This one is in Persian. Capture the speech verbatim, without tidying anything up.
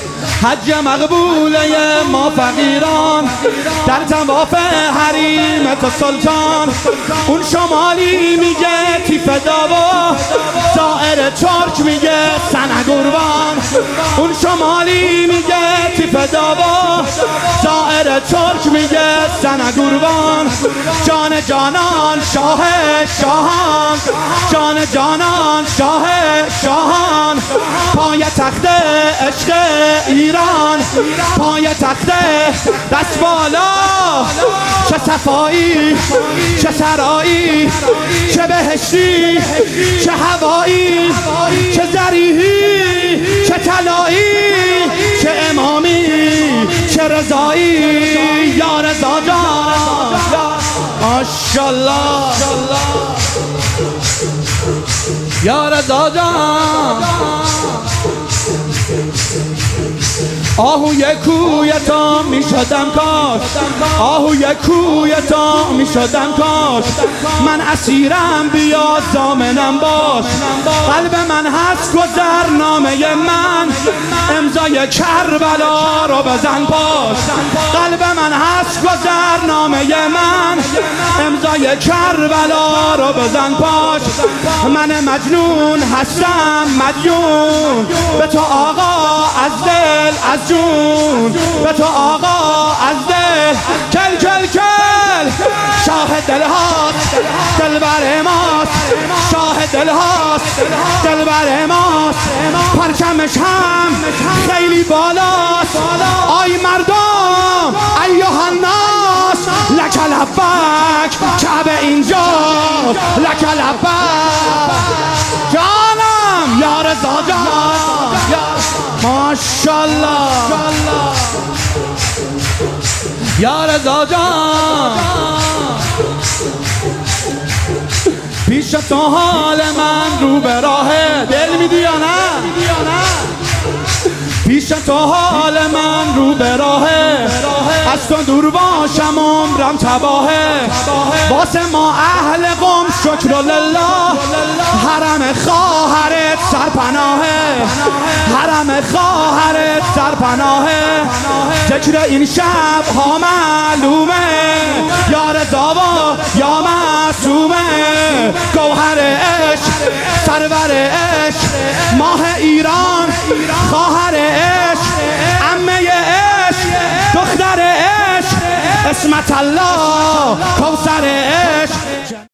حج مقبوله ما فقیران، در طواف حریم تو سلطان. اون شمالی میگه تیف داوا، سایر ترک میگه سنه قربان. اون شمالی میگه تیف داوا، سایر ترک میگه سنه قربان. جان جانان شاه شاهان، جان جانان شاه شاهان. پای تخت عشق ایران، پای تخت دست بالا. چه صفایی، چه سرایی، چه بهشتی، چه هوایی، چه زریحی، چه طلایی، چه امامی، چه رضایی. یا رضا جان ماشاءالله، یا رضا جان. آهوی کوی تو می شدم کاش، آهوی کوی تو می شدم کاش. من اسیرم بیا ضامنم باش. قلب من هست گذرنامه من، امضای کربلا رو بزن پاش. قلب من هست گذرنامه من، امضای کربلا رو بزن پاش. من مجنون هستم مدیون به تو آقا، از دل از جون به تو آقا، از دل. کل کل کل شاه دل هاست، دل بر ماست. شاه دل هاست، دل بر ماست. پرچمش هم خیلی بالاست. آی مردم ایها الناس، لک لبک کعبه اینجا، لک لبک جانم. یا رضا جان ماشاءالله، یا رضا جان. پیش تو حال من رو به راهه، دل میدی یا نه؟ پیش تو حال من رو به راهه، از تو دور باشم عمرم تباهه. واسه ما اهل قم شکر لله، حرم خواهرت سرپناهه، حرم خواهرت سرپناهه. ذکر این شب ها معلومه، یا رضا و یا معصومه. گوهر عشق، سرور عشق، ماه ایران، خواهر عشق، عمه عشق، دختر عشق، اسمت الله، کوثر عشق.